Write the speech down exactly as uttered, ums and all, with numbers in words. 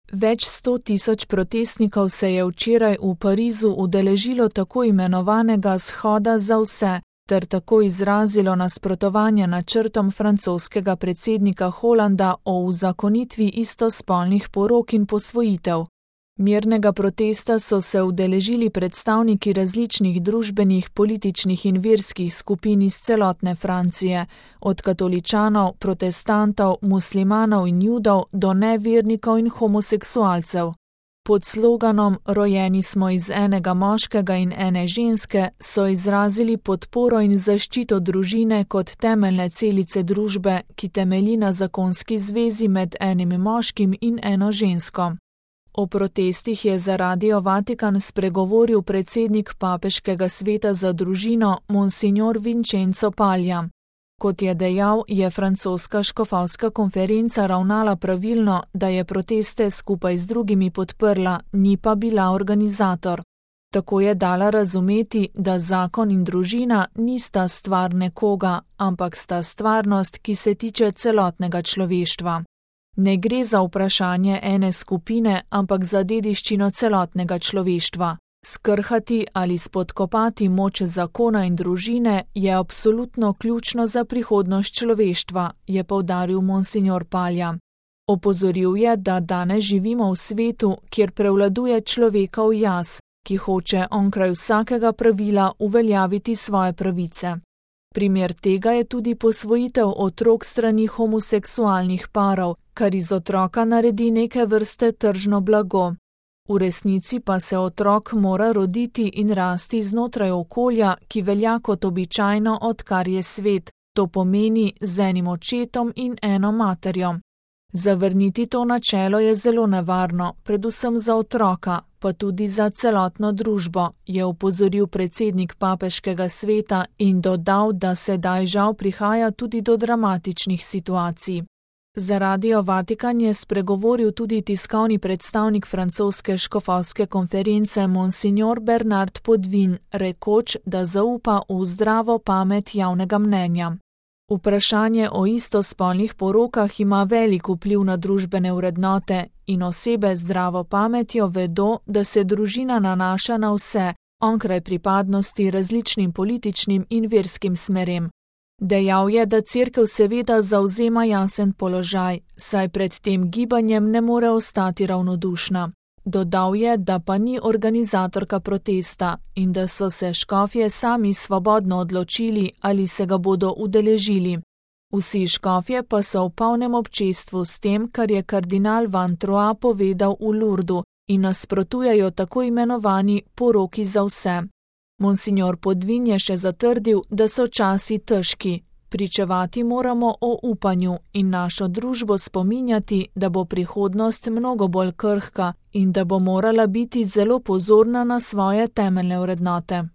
Več sto tisoč protestnikov se je včeraj v Parizu udeležilo tako imenovanega shoda za vse, ter tako izrazilo nasprotovanje načrtom francoskega predsednika Holanda o uzakonitvi istospolnih porok in posvojitev. Mirnega protesta so se udeležili predstavniki različnih družbenih, političnih in verskih skupin iz celotne Francije, od katoličanov, protestantov, muslimanov in judov do nevernikov in homoseksualcev. Pod sloganom Rojeni smo iz enega moškega in ene ženske so izrazili podporo in zaščito družine kot temeljne celice družbe, ki temelji na zakonski zvezi med enim moškim in eno žensko. O protestih je za Radio Vatikan spregovoril predsednik Papeškega sveta za družino Monsignor Vincenzo Paglia. Kot je dejal, je francoska škofovska konferenca ravnala pravilno, da je proteste skupaj z drugimi podprla, ni pa bila organizator. Tako je dala razumeti, da zakon in družina nista stvar nekoga, ampak sta stvarnost, ki se tiče celotnega človeštva. Ne gre za vprašanje ene skupine, ampak za dediščino celotnega človeštva. Skrhati ali spodkopati moč zakona in družine je absolutno ključno za prihodnost človeštva, je poudaril Monsignor Paglia. Opozoril je, da danes živimo v svetu, kjer prevladuje človekov jaz, ki hoče onkraj vsakega pravila uveljaviti svoje pravice. Primer tega je tudi posvojitev otrok strani homoseksualnih parov, kar iz otroka naredi neke vrste tržno blago. V resnici pa se otrok mora roditi in rasti znotraj okolja, ki velja kot običajno, odkar je svet, to pomeni z enim očetom in eno materjo. Zavrniti to načelo je zelo nevarno, predvsem za otroka, pa tudi za celotno družbo, je opozoril predsednik Papeškega sveta in dodal, da sedaj žal prihaja tudi do dramatičnih situacij. Za Radio Vatikan je spregovoril tudi tiskovni predstavnik francoske škofovske konference Monsignor Bernard Podvin, rekoč, da zaupa v zdravo pamet javnega mnenja. Vprašanje o istospolnih porokah ima velik vpliv na družbene vrednote in osebe z zdravo pametjo vedo, da se družina nanaša na vse, onkraj pripadnosti različnim političnim in verskim smerem. Dejal je, da cerkev seveda zavzema jasen položaj, saj pred tem gibanjem ne more ostati ravnodušna. Dodal je, da pa ni organizatorka protesta in da so se škofje sami svobodno odločili, ali se ga bodo udeležili. Vsi škofje pa so v polnem občestvu s tem, kar je kardinal Van Troa povedal v Lourdu in nasprotujejo tako imenovani poroki za vse. Monsignor Podvin je še zatrdil, da so časi težki. Pričevati moramo o upanju in našo družbo spominjati, da bo prihodnost mnogo bolj krhka in da bo morala biti zelo pozorna na svoje temeljne vrednote.